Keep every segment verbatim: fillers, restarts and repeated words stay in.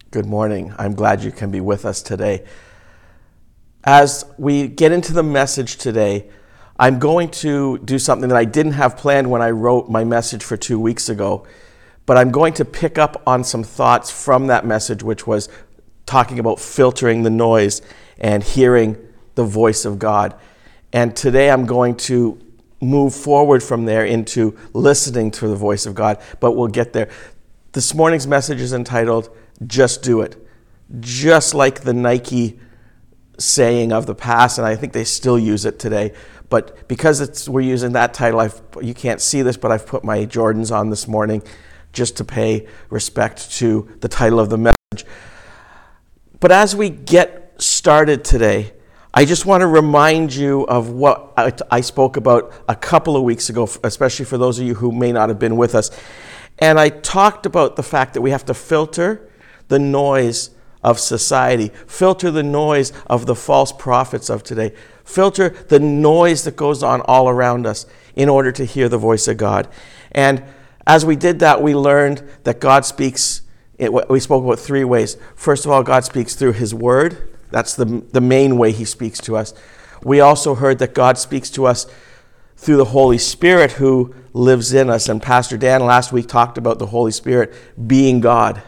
Good morning. I'm glad you can be with us today. As we get into the message today, I'm going to do something that I didn't have planned when I wrote my message for two weeks ago, but I'm going to pick up on some thoughts from that message, which was talking about filtering the noise and hearing the voice of God. And today I'm going to move forward from there into listening to the voice of God, but we'll get there. This morning's message is entitled, Just Do It. Just like the Nike saying of the past, and I think they still use it today. But because it's, we're using that title, I've, you can't see this, but I've put my Jordans on this morning just to pay respect to the title of the message. But as we get started today, I just want to remind you of what I, I spoke about a couple of weeks ago, especially for those of you who may not have been with us. And I talked about the fact that we have to filter the noise of society, filter the noise of the false prophets of today, filter the noise that goes on all around us in order to hear the voice of God. And as we did that, we learned that God speaks, we spoke about three ways. First of all, God speaks through His Word. That's the, the main way He speaks to us. We also heard that God speaks to us through the Holy Spirit who lives in us. And Pastor Dan last week talked about the Holy Spirit being God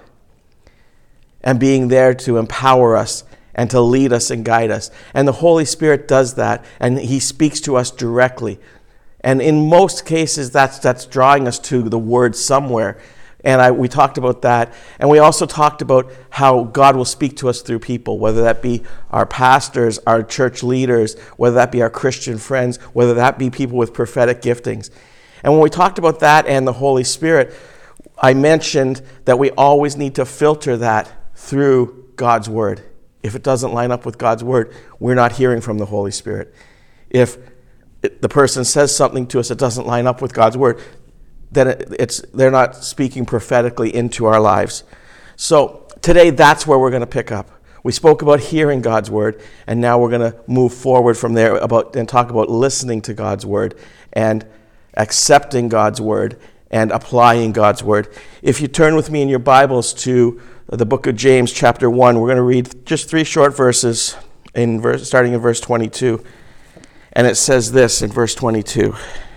and being there to empower us and to lead us and guide us. And the Holy Spirit does that, and He speaks to us directly. And in most cases, that's that's drawing us to the Word somewhere. And I, we talked about that. And we also talked about how God will speak to us through people, whether that be our pastors, our church leaders, whether that be our Christian friends, whether that be people with prophetic giftings. And when we talked about that and the Holy Spirit, I mentioned that we always need to filter that through God's Word. If it doesn't line up with God's Word, we're not hearing from the Holy Spirit. If it, the person says something to us that doesn't line up with God's Word, then it, it's they're not speaking prophetically into our lives. So today, that's where we're going to pick up. We spoke about hearing God's Word, and now we're going to move forward from there about and talk about listening to God's Word and accepting God's Word and applying God's Word. If you turn with me in your Bibles to the book of James, chapter one, we're going to read just three short verses, in verse, starting in verse twenty-two. And it says this in verse twenty-two.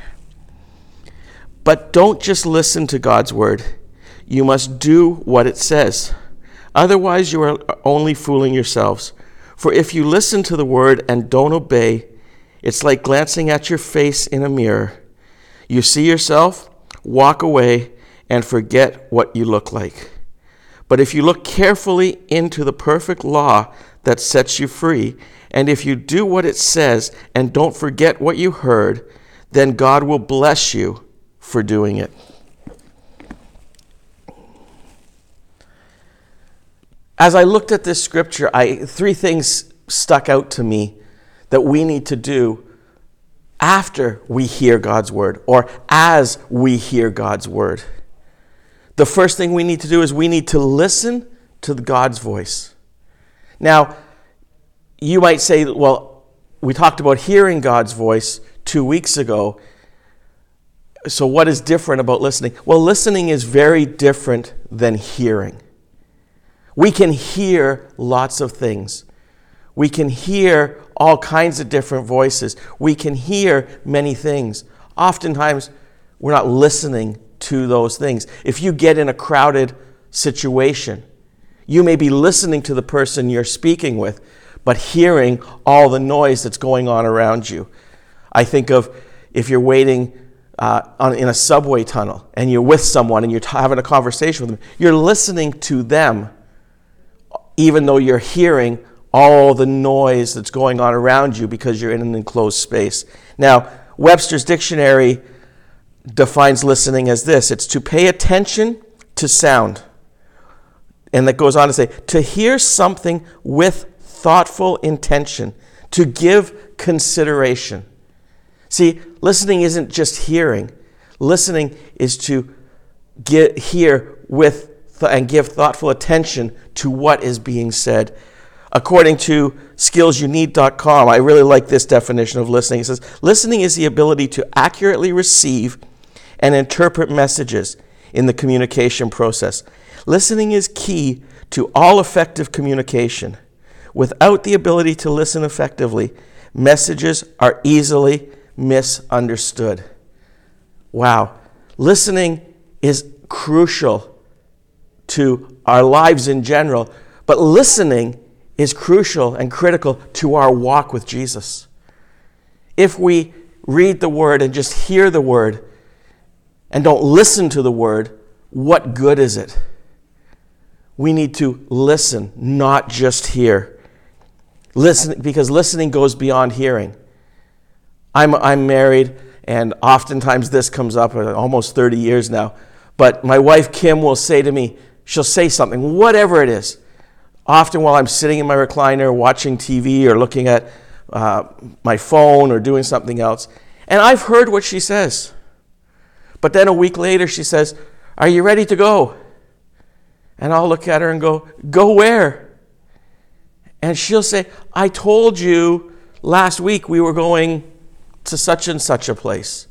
But don't just listen to God's Word. You must do what it says. Otherwise, you are only fooling yourselves. For if you listen to the Word and don't obey, it's like glancing at your face in a mirror. You see yourself, walk away, and forget what you look like. But if you look carefully into the perfect law that sets you free, and if you do what it says and don't forget what you heard, then God will bless you for doing it. As I looked at this scripture, I three things stuck out to me that we need to do after we hear God's Word, or as we hear God's Word. The first thing we need to do is we need to listen to God's voice. Now, you might say, well, we talked about hearing God's voice two weeks ago. So what is different about listening? Well, listening is very different than hearing. We can hear lots of things. We can hear all kinds of different voices. We can hear many things. Oftentimes, we're not listening to those things. If you get in a crowded situation, you may be listening to the person you're speaking with, but hearing all the noise that's going on around you. I think of if you're waiting uh, on, in a subway tunnel and you're with someone and you're t- having a conversation with them, you're listening to them even though you're hearing all the noise that's going on around you because you're in an enclosed space. Now, Webster's Dictionary defines listening as this. It's to pay attention to sound. And that goes on to say, to hear something with thoughtful intention, to give consideration. See, listening isn't just hearing. Listening is to get, hear with th- and give thoughtful attention to what is being said. According to skills you need dot com, I really like this definition of listening. It says, listening is the ability to accurately receive and interpret messages, in the communication process. Listening is key to all effective communication. Without the ability to listen effectively, messages are easily misunderstood. Wow. Listening is crucial to our lives in general, but listening is crucial and critical to our walk with Jesus. If we read the Word and just hear the Word and don't listen to the Word, what good is it? We need to listen, not just hear. Listen, because listening goes beyond hearing. I'm, I'm married, and oftentimes this comes up, almost thirty years now, but my wife Kim will say to me, she'll say something, whatever it is, often while I'm sitting in my recliner watching T V or looking at uh, my phone or doing something else, and I've heard what she says. But then a week later she says, "Are you ready to go?" And I'll look at her and go, "Go where?" And she'll say, "I told you last week we were going to such and such a place."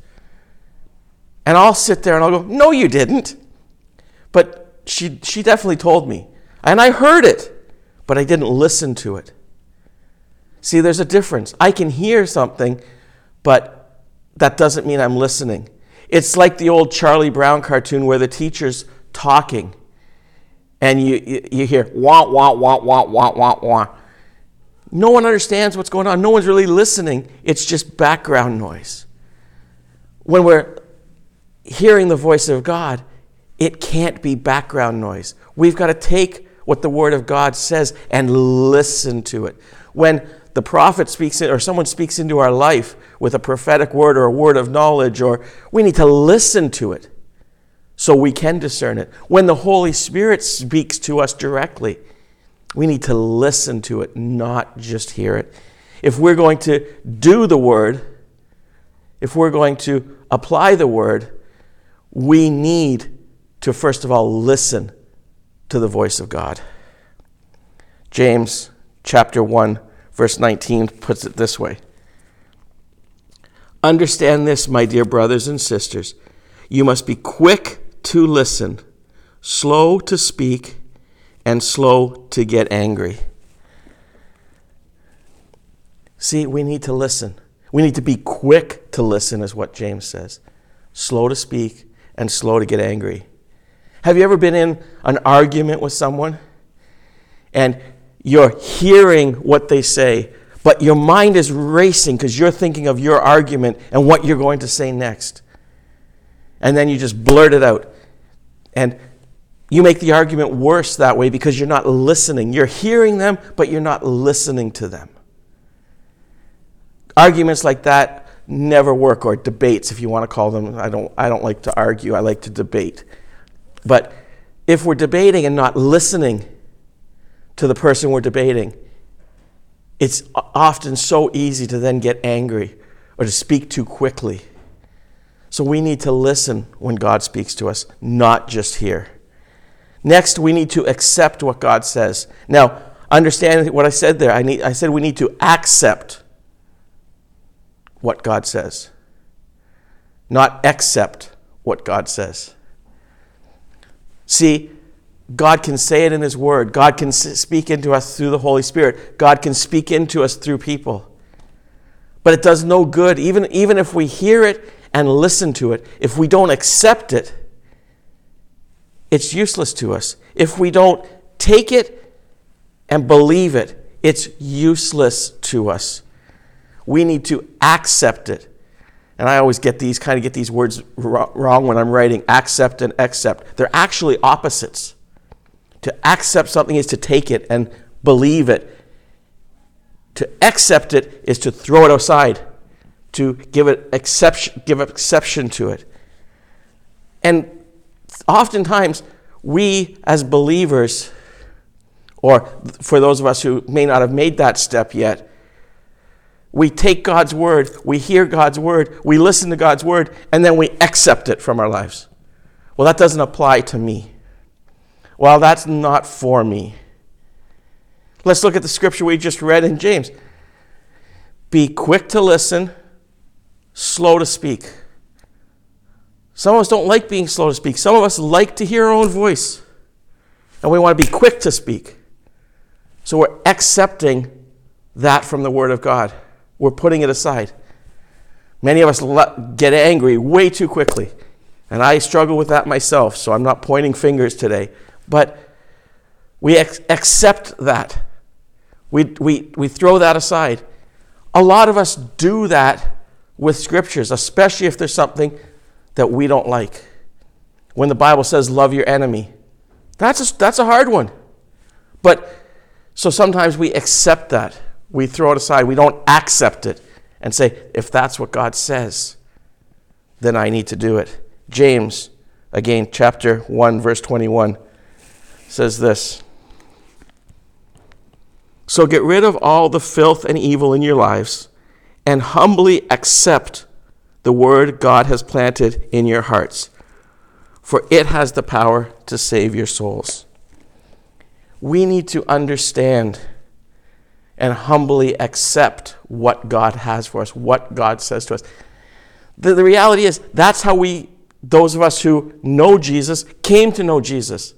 And I'll sit there and I'll go, "No, you didn't." But she she definitely told me. And I heard it, but I didn't listen to it. See, there's a difference. I can hear something, but that doesn't mean I'm listening. It's like the old Charlie Brown cartoon where the teacher's talking, and you, you, you hear wah, wah, wah, wah, wah, wah, wah. No one understands what's going on. No one's really listening. It's just background noise. When we're hearing the voice of God, it can't be background noise. We've got to take what the Word of God says and listen to it. When the prophet speaks in, or someone speaks into our life with a prophetic word or a word of knowledge, or we need to listen to it so we can discern it. When the Holy Spirit speaks to us directly, we need to listen to it, not just hear it. If we're going to do the Word, if we're going to apply the Word, we need to first of all listen to the voice of God. James chapter one, verse nineteen puts it this way. "Understand this, my dear brothers and sisters. You must be quick to listen, slow to speak, and slow to get angry." See, we need to listen. We need to be quick to listen, is what James says. Slow to speak and slow to get angry. Have you ever been in an argument with someone and you're hearing what they say, but your mind is racing because you're thinking of your argument and what you're going to say next? And then you just blurt it out. And you make the argument worse that way because you're not listening. You're hearing them, but you're not listening to them. Arguments like that never work, or debates, if you want to call them. I don't, I don't like to argue. I like to debate. But if we're debating and not listening to the person we're debating, it's often so easy to then get angry or to speak too quickly. So we need to listen when God speaks to us, not just hear. Next, we need to accept what God says. Now, understand what I said there. I need, I said we need to accept what God says, not accept what God says. See, God can say it in His Word. God can speak into us through the Holy Spirit. God can speak into us through people. But it does no good, even, even if we hear it and listen to it, if we don't accept it, it's useless to us. If we don't take it and believe it, it's useless to us. We need to accept it. And I always get these, kind of get these words wrong when I'm writing accept and accept. They're actually opposites. To accept something is to take it and believe it. To accept it is to throw it aside, to give it exception, give exception to it. And oftentimes, we as believers, or for those of us who may not have made that step yet, we take God's word, we hear God's word, we listen to God's word, and then we accept it from our lives. Well, that doesn't apply to me. Well, that's not for me. Let's look at the scripture we just read in James. Be quick to listen, slow to speak. Some of us don't like being slow to speak. Some of us like to hear our own voice. And we want to be quick to speak. So we're accepting that from the Word of God. We're putting it aside. Many of us get angry way too quickly. And I struggle with that myself, so I'm not pointing fingers today. But we ex- accept that. We, we, we throw that aside. A lot of us do that with scriptures, especially if there's something that we don't like. When the Bible says, love your enemy, that's a, that's a hard one. But so sometimes we accept that. We throw it aside. We don't accept it and say, if that's what God says, then I need to do it. James, again, chapter one, verse twenty-one, says this. So get rid of all the filth and evil in your lives and humbly accept the word God has planted in your hearts, for it has the power to save your souls. We need to understand and humbly accept what God has for us, what God says to us. The, the reality is, that's how we, those of us who know Jesus, came to know Jesus.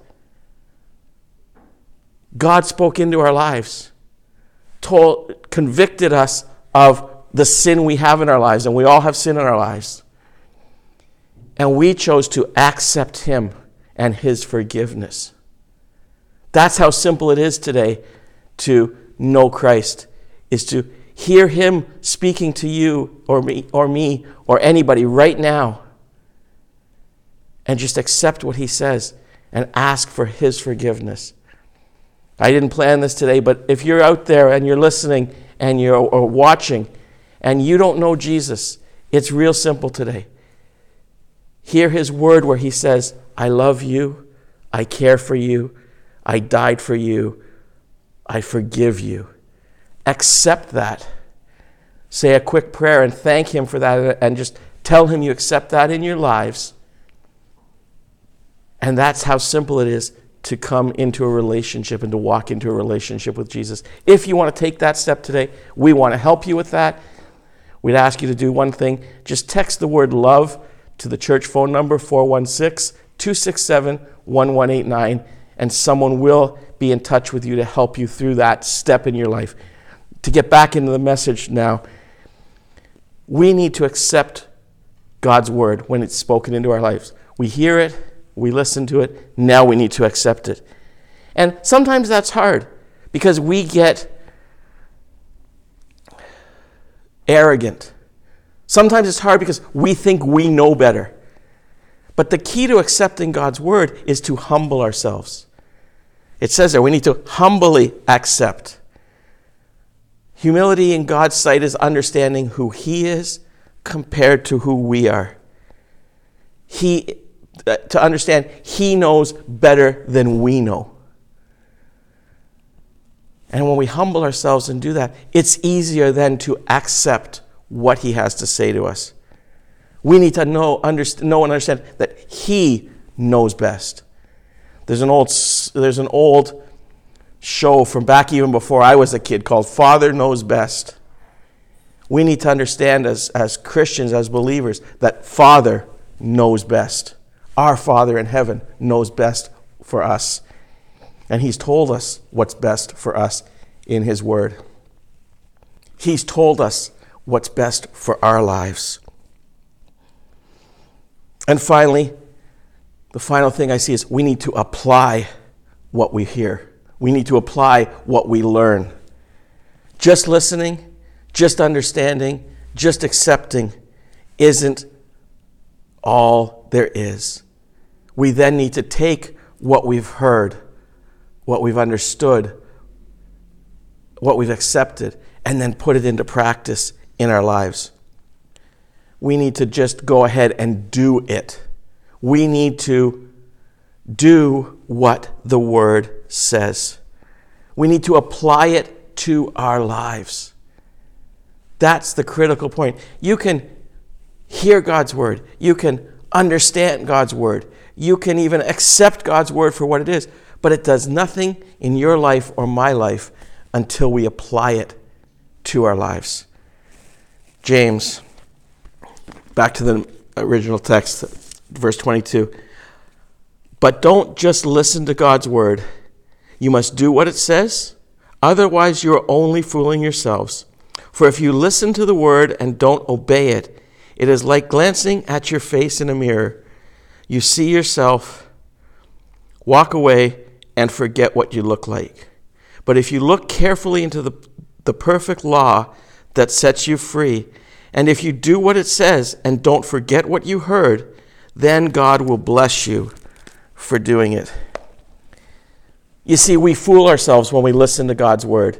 God spoke into our lives, told, convicted us of the sin we have in our lives, and we all have sin in our lives. And we chose to accept him and his forgiveness. That's how simple it is today to know Christ, is to hear him speaking to you or me or me or anybody right now, and just accept what he says and ask for his forgiveness. I didn't plan this today, but if you're out there and you're listening and you're or watching and you don't know Jesus, it's real simple today. Hear his word where he says, I love you, I care for you, I died for you, I forgive you. Accept that. Say a quick prayer and thank him for that, and just tell him you accept that in your lives. And that's how simple it is to come into a relationship and to walk into a relationship with Jesus. If you want to take that step today, we want to help you with that. We'd ask you to do one thing. Just text the word love to the church phone number, four one six, two six seven, one one eight nine, and someone will be in touch with you to help you through that step in your life. To get back into the message now, we need to accept God's word when it's spoken into our lives. We hear it, we listen to it, now we need to accept it. And sometimes that's hard because we get arrogant. Sometimes it's hard because we think we know better. But the key to accepting God's word is to humble ourselves. It says there, we need to humbly accept. Humility in God's sight is understanding who he is compared to who we are. He, uh, to understand he knows better than we know. And when we humble ourselves and do that, it's easier then to accept what he has to say to us. We need to know, understand, know and understand that he knows best. There's an old, there's an old show from back even before I was a kid called Father Knows Best. We need to understand as, as Christians, as believers, that Father knows best. Our Father in heaven knows best for us. And he's told us what's best for us in his word. He's told us what's best for our lives. And finally, the final thing I see is we need to apply what we hear. We need to apply what we learn. Just listening, just understanding, just accepting isn't all there is. We then need to take what we've heard, what we've understood, what we've accepted, and then put it into practice in our lives. We need to just go ahead and do it. We need to do what the word says. We need to apply it to our lives. That's the critical point. You can hear God's word. You can understand God's word. You can even accept God's word for what it is. But it does nothing in your life or my life until we apply it to our lives. James, back to the original text, verse twenty-two. But don't just listen to God's word. You must do what it says. Otherwise, you are only fooling yourselves. For if you listen to the word and don't obey it, it is like glancing at your face in a mirror. You see yourself, walk away, and forget what you look like. But if you look carefully into the, the perfect law that sets you free, and if you do what it says and don't forget what you heard, then God will bless you for doing it. You see, we fool ourselves when we listen to God's word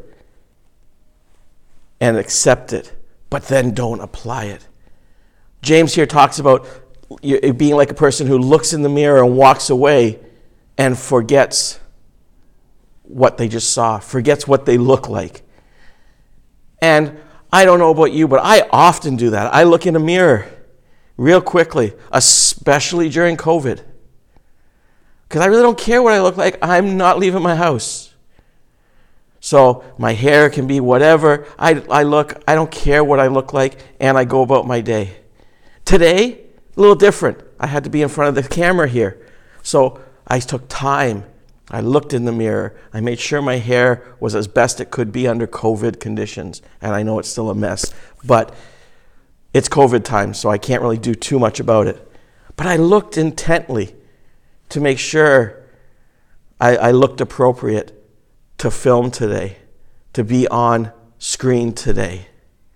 and accept it, but then don't apply it. James here talks about being like a person who looks in the mirror and walks away and forgets what they just saw, forgets what they look like. And I don't know about you, but I often do that. I look in a mirror real quickly, especially during COVID. Because I really don't care what I look like. I'm not leaving my house. So my hair can be whatever. I, I look, I don't care what I look like, and I go about my day. Today, a little different. I had to be in front of the camera here. So I took time. I looked in the mirror. I made sure my hair was as best it could be under COVID conditions. And I know it's still a mess, but it's COVID time, so I can't really do too much about it. But I looked intently to make sure I, I looked appropriate to film today, to be on screen today.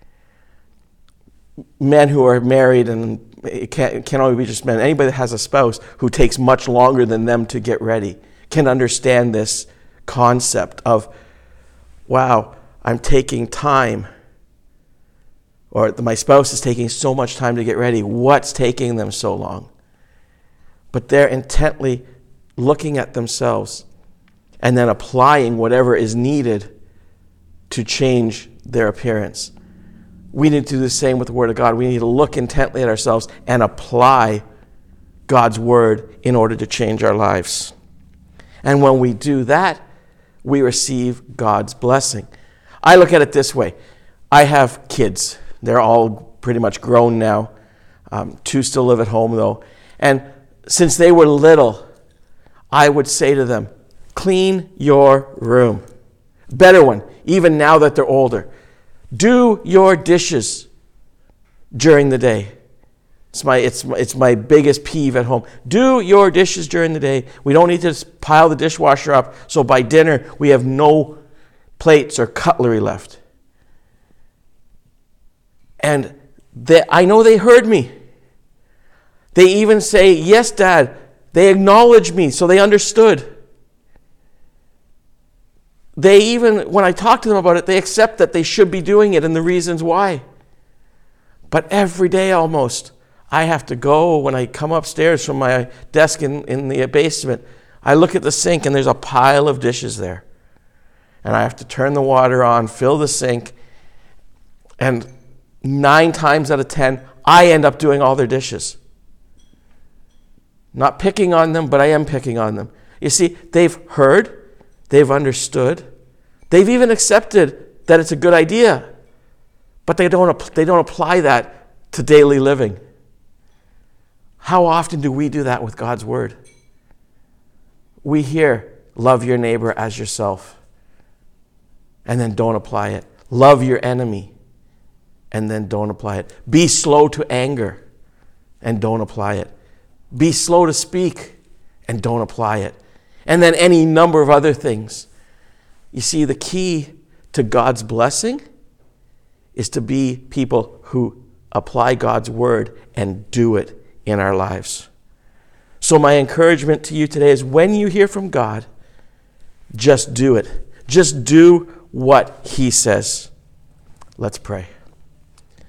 Men who are married, and it can't, it can't only be just men, anybody that has a spouse who takes much longer than them to get ready can understand this concept of, wow, I'm taking time, or my spouse is taking so much time to get ready. What's taking them so long? But they're intently looking at themselves and then applying whatever is needed to change their appearance. We need to do the same with the Word of God. We need to look intently at ourselves and apply God's Word in order to change our lives. And when we do that, we receive God's blessing. I look at it this way. I have kids. They're all pretty much grown now. Um, two still live at home, though. And since they were little, I would say to them, clean your room. Better one, even now that they're older. Do your dishes during the day. It's my, it's, my, it's my biggest peeve at home. Do your dishes during the day. We don't need to pile the dishwasher up so by dinner we have no plates or cutlery left. And they, I know they heard me. They even say, yes, Dad. They acknowledge me, so they understood. They even, when I talk to them about it, they accept that they should be doing it and the reasons why. But every day almost, I have to go, when I come upstairs from my desk in, in the basement, I look at the sink and there's a pile of dishes there. And I have to turn the water on, fill the sink, and nine times out of ten, I end up doing all their dishes. Not picking on them, but I am picking on them. You see, they've heard, they've understood, they've even accepted that it's a good idea, but they don't, they don't apply that to daily living. How often do we do that with God's word? We hear, love your neighbor as yourself, and then don't apply it. Love your enemy, and then don't apply it. Be slow to anger, and don't apply it. Be slow to speak, and don't apply it. And then any number of other things. You see, the key to God's blessing is to be people who apply God's word and do it in our lives. So my encouragement to you today is, when you hear from God, just do it. Just do what he says. Let's pray.